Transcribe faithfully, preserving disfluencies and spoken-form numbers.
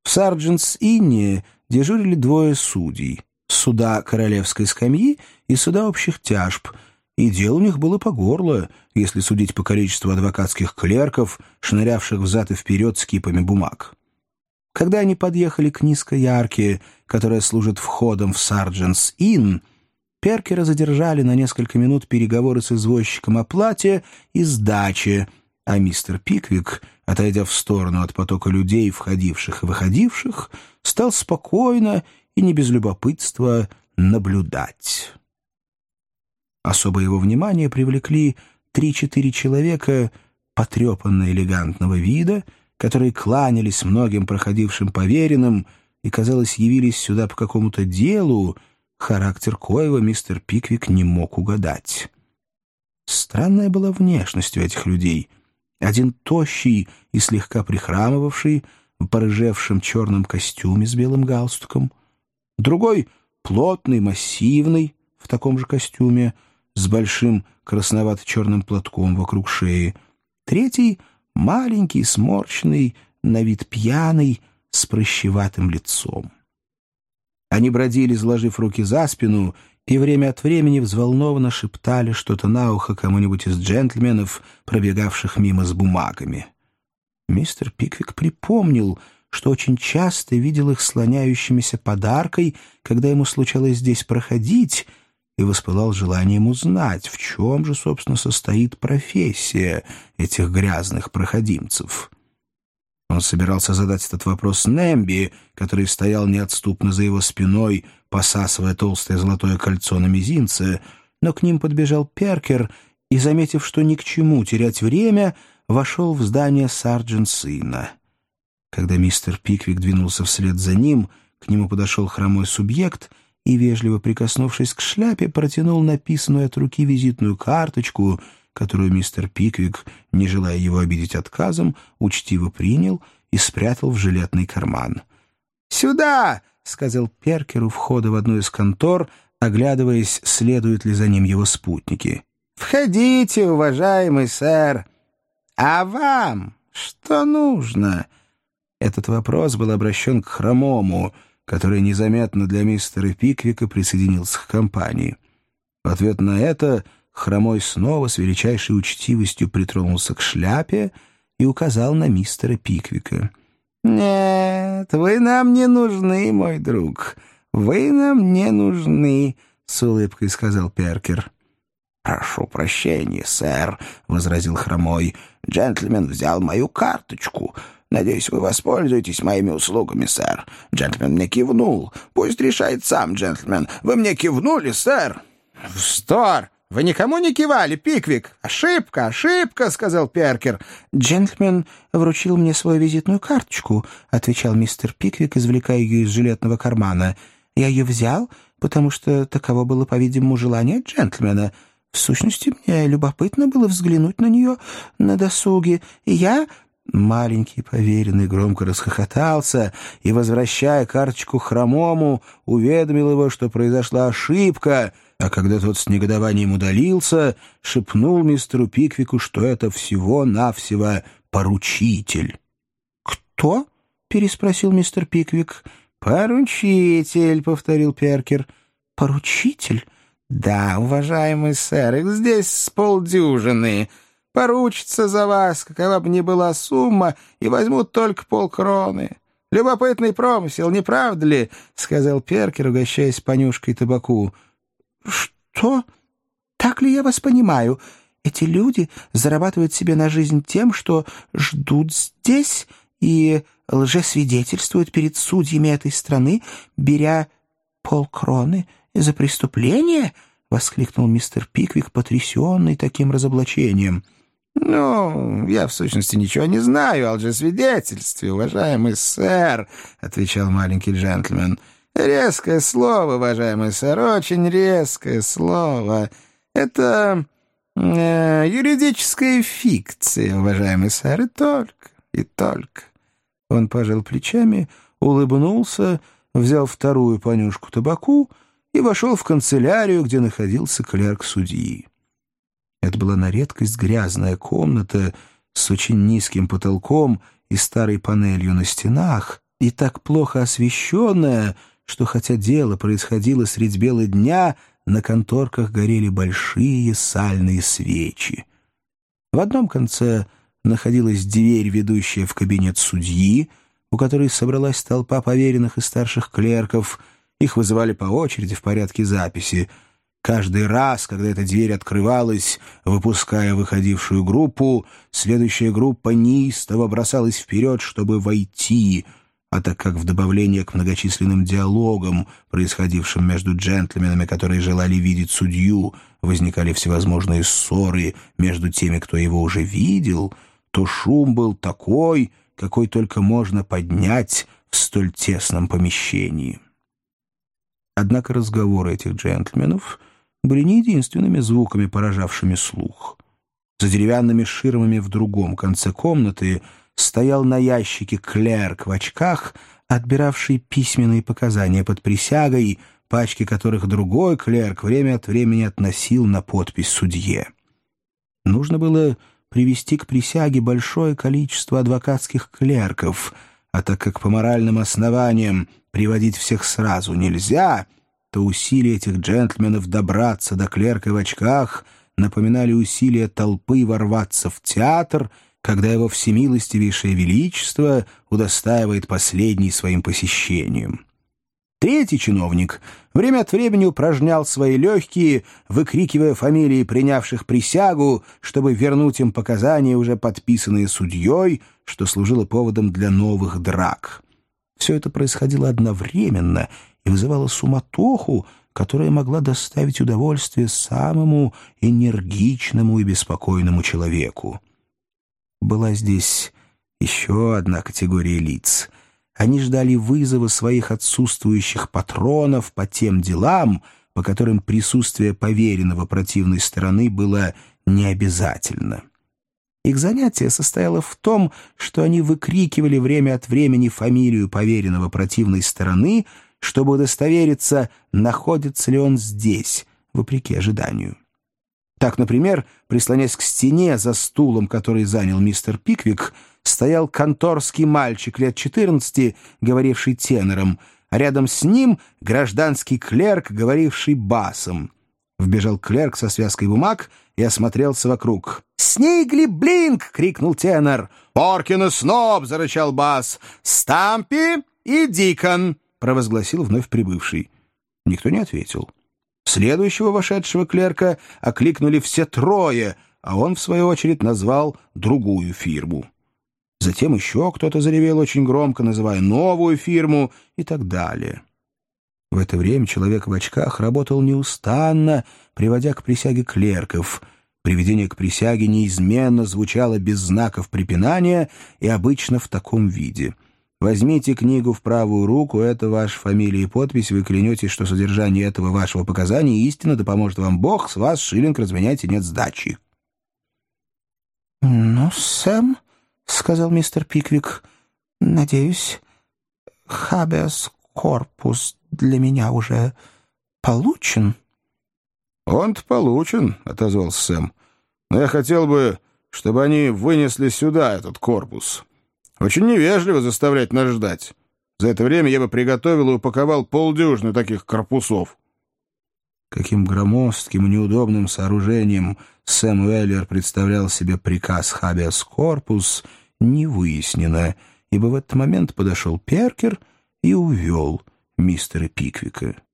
В Сарджентс-Инне дежурили двое судей — суда королевской скамьи и суда общих тяжб, и дело у них было по горло, если судить по количеству адвокатских клерков, шнырявших взад и вперед с кипами бумаг. Когда они подъехали к низкой арке, которая служит входом в Сарджентс-Инн, Перкера задержали на несколько минут переговоры с извозчиком о плате и сдаче, а мистер Пиквик, отойдя в сторону от потока людей, входивших и выходивших, стал спокойно и не без любопытства наблюдать. Особое его внимание привлекли три-четыре человека потрепанно-элегантного вида, которые кланялись многим проходившим поверенным и, казалось, явились сюда по какому-то делу, характер коего мистер Пиквик не мог угадать. Странная была внешность у этих людей. Один тощий и слегка прихрамывавший, в порыжевшем черном костюме с белым галстуком, другой плотный, массивный, в таком же костюме, с большим красновато-черным платком вокруг шеи, третий — маленький, сморщенный, на вид пьяный, с прыщеватым лицом. Они бродили, сложив руки за спину, и время от времени взволнованно шептали что-то на ухо кому-нибудь из джентльменов, пробегавших мимо с бумагами. Мистер Пиквик припомнил, что очень часто видел их слоняющимися под аркой, когда ему случалось здесь проходить, и воспылал желанием узнать, в чем же, собственно, состоит профессия этих грязных проходимцев. Он собирался задать этот вопрос Немби, который стоял неотступно за его спиной, посасывая толстое золотое кольцо на мизинце, но к ним подбежал Перкер и, заметив, что ни к чему терять время, вошел в здание Сарджентс-Инна. Когда мистер Пиквик двинулся вслед за ним, к нему подошел хромой субъект и, вежливо прикоснувшись к шляпе, протянул написанную от руки визитную карточку, которую мистер Пиквик, не желая его обидеть отказом, учтиво принял и спрятал в жилетный карман. «Сюда!» — сказал Перкер у входа в одну из контор, оглядываясь, следуют ли за ним его спутники. «Входите, уважаемый сэр! А вам что нужно?» Этот вопрос был обращен к хромому, который незаметно для мистера Пиквика присоединился к компании. В ответ на это хромой снова с величайшей учтивостью притронулся к шляпе и указал на мистера Пиквика. «Нет, вы нам не нужны, мой друг. Вы нам не нужны», — с улыбкой сказал Перкер. «Прошу прощения, сэр», — возразил хромой. «Джентльмен взял мою карточку. Надеюсь, вы воспользуетесь моими услугами, сэр. Джентльмен мне кивнул. Пусть решает сам джентльмен. Вы мне кивнули, сэр?» «Вздор! Вы никому не кивали, Пиквик! Ошибка, ошибка!» — сказал Перкер. «Джентльмен вручил мне свою визитную карточку», — отвечал мистер Пиквик, извлекая ее из жилетного кармана. «Я ее взял, потому что таково было, по-видимому, желание джентльмена. В сущности, мне любопытно было взглянуть на нее на досуге, и я...» Маленький поверенный громко расхохотался и, возвращая карточку хромому, уведомил его, что произошла ошибка, а когда тот с негодованием удалился, шепнул мистеру Пиквику, что это всего-навсего поручитель. «Кто?» — переспросил мистер Пиквик. «Поручитель», — повторил Перкер. «Поручитель?» «Да, уважаемый сэр, их здесь с полдюжины. Поручатся за вас, какова бы ни была сумма, и возьмут только полкроны. Любопытный промысел, не правда ли?» — сказал Перкер, угощаясь понюшкой табаку. «Что? Так ли я вас понимаю? Эти люди зарабатывают себе на жизнь тем, что ждут здесь и лжесвидетельствуют перед судьями этой страны, беря полкроны за преступление?» — воскликнул мистер Пиквик, потрясенный таким разоблачением. «Ну, я, в сущности, ничего не знаю о лжесвидетельстве, уважаемый сэр», — отвечал маленький джентльмен. «Резкое слово, уважаемый сэр, очень резкое слово. Это э, юридическая фикция, уважаемый сэр, и только, и только». Он пожал плечами, улыбнулся, взял вторую понюшку табаку и вошел в канцелярию, где находился клерк судьи. Это была на редкость грязная комната с очень низким потолком и старой панелью на стенах, и так плохо освещенная, что хотя дело происходило средь бела дня, на конторках горели большие сальные свечи. В одном конце находилась дверь, ведущая в кабинет судьи, у которой собралась толпа поверенных и старших клерков. Их вызывали по очереди в порядке записи. Каждый раз, когда эта дверь открывалась, выпуская выходившую группу, следующая группа неистово бросалась вперед, чтобы войти. А так как в добавление к многочисленным диалогам, происходившим между джентльменами, которые желали видеть судью, возникали всевозможные ссоры между теми, кто его уже видел, то шум был такой, какой только можно поднять в столь тесном помещении. Однако разговоры этих джентльменов были не единственными звуками, поражавшими слух. За деревянными ширмами в другом конце комнаты стоял на ящике клерк в очках, отбиравший письменные показания под присягой, пачки которых другой клерк время от времени относил на подпись судье. Нужно было привести к присяге большое количество адвокатских клерков, а так как по моральным основаниям приводить всех сразу нельзя, то усилия этих джентльменов добраться до клерка в очках напоминали усилия толпы ворваться в театр, когда его всемилостивейшее величество удостаивает последний своим посещением. Третий чиновник время от времени упражнял свои легкие, выкрикивая фамилии принявших присягу, чтобы вернуть им показания, уже подписанные судьей, что служило поводом для новых драк. Все это происходило одновременно и вызывало суматоху, которая могла доставить удовольствие самому энергичному и беспокойному человеку. Была здесь еще одна категория лиц. Они ждали вызова своих отсутствующих патронов по тем делам, по которым присутствие поверенного противной стороны было необязательно. Их занятие состояло в том, что они выкрикивали время от времени фамилию поверенного противной стороны, чтобы удостовериться, находится ли он здесь, вопреки ожиданию. Так, например, прислонясь к стене за стулом, который занял мистер Пиквик, стоял конторский мальчик лет четырнадцати, говоривший тенором, а рядом с ним гражданский клерк, говоривший басом. Вбежал клерк со связкой бумаг и осмотрелся вокруг. «Снигли Блинк!» — крикнул тенор. «Поркин и Сноб!» — зарычал бас. «Стампи и Дикон!» — провозгласил вновь прибывший. Никто не ответил. Следующего вошедшего клерка окликнули все трое, а он, в свою очередь, назвал другую фирму. Затем еще кто-то заревел очень громко, называя новую фирму и так далее. В это время человек в очках работал неустанно, приводя к присяге клерков. Приведение к присяге неизменно звучало без знаков препинания и обычно в таком виде. Возьмите книгу в правую руку, это ваша фамилия и подпись, вы клянетесь, что содержание этого вашего показания истинно, да поможет вам Бог, с вас шиллинг разменяйте, нет сдачи. — Ну, Сэм, — сказал мистер Пиквик, — надеюсь, хабеас корпус для меня уже получен. — Он-то получен, — отозвался Сэм, — но я хотел бы, чтобы они вынесли сюда этот корпус. Очень невежливо заставлять нас ждать. За это время я бы приготовил и упаковал полдюжины таких корпусов. Каким громоздким и неудобным сооружением Сэм Уэллер представлял себе приказ «Хабиас корпус», не выяснено, ибо в этот момент подошел Перкер и увел мистера Пиквика.